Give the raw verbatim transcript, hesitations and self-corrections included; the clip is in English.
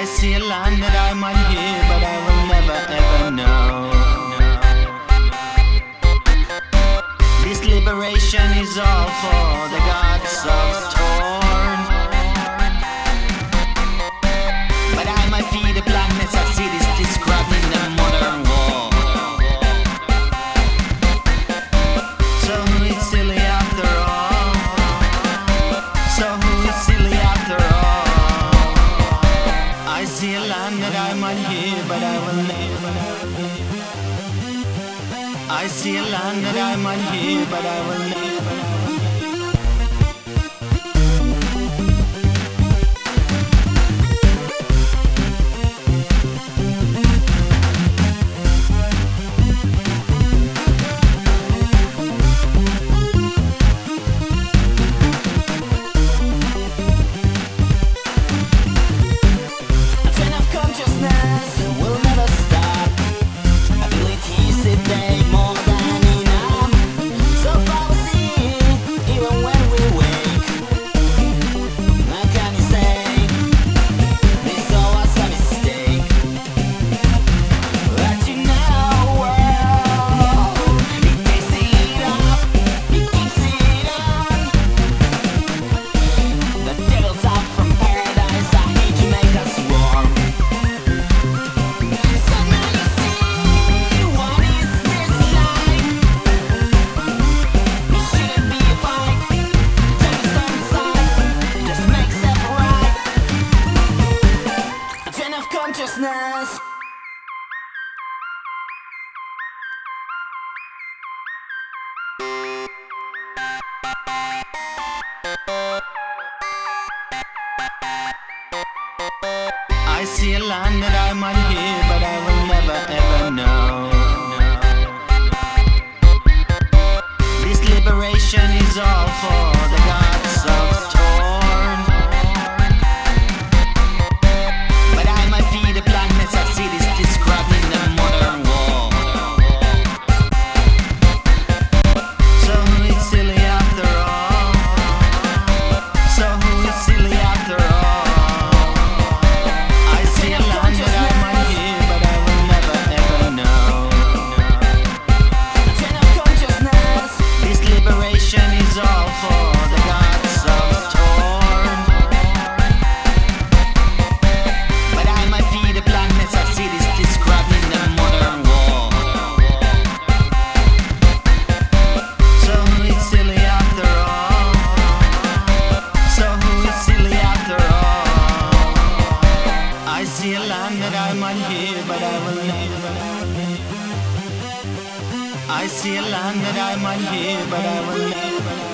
I see a land that I might hear, but I will never ever know. This liberation is all for the gods of Torn. But I might be the blackness of cities described in the modern war. So who is silly after all? So who is silly after all? I see a land that I might hear, but I will never. I see a land that I might hear, but I will never. Consciousness. I see a land that I might hear, but I will never ever know. This liberation is all for the gods of Torn. But I might be the blackness of cities described in the modern war. So who is silly after all? So who is silly after all? Is all for the gods of Torn. But I might be the blackness of cities described in the modern war. So who is silly after all? So who is silly after all? I see a land that I might hear, but I will never. I see a land that I might hear, but I will never.